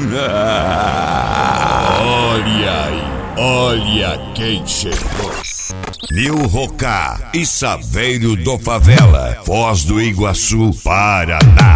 Olha aí, olha quem chegou. Nil Rocá e Saveiro do Favela, Foz do Iguaçu, Paraná.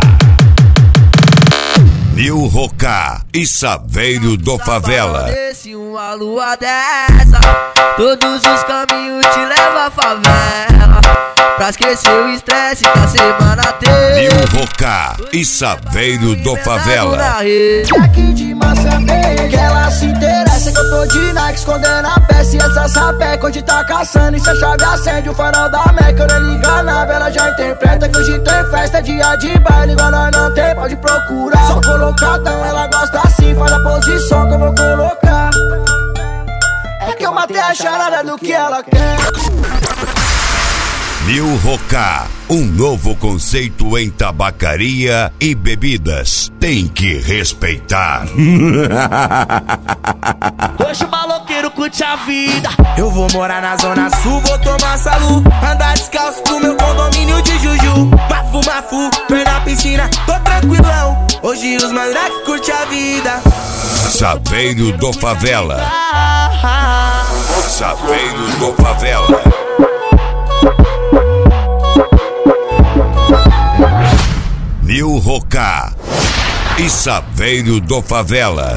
Nil Rocá e Saveiro do Favela. Se uma lua dessa, todos os caminhos te levam à favela, pra esquecer o estresse que a semana teve. Nil Rocá e Saveiro do Favela. Aqui de Massambé, que ela se interessa que eu tô de Nike, escondendo a peça e essa sapeca. Hoje tá caçando e se a chave acende o farol da Meca. Eu nem liga nada, ela já interpreta que hoje tem festa, dia de baile, igual nós não tem, pode procurar. Só colocadão, ela gosta assim, faz a posição que eu vou colocar. É que eu matei a charada do que ela quer. Nil Rocá, um novo conceito em tabacaria e bebidas. Tem que respeitar. Hoje o maloqueiro curte a vida. Eu vou morar na zona sul, vou tomar salu, andar descalço pro meu condomínio de Juju. Mafu, pé na piscina, tô tranquilão. Hoje os mandrake curte a vida. Saveiro do Favela. Saveiro do Favela. Nil Rocá e Saveiro do Favela.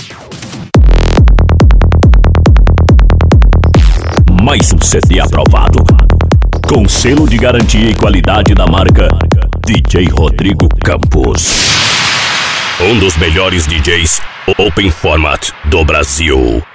Mais um CD aprovado, com selo de garantia e qualidade da marca DJ Rodrigo Campos. Um dos melhores DJs Open Format do Brasil.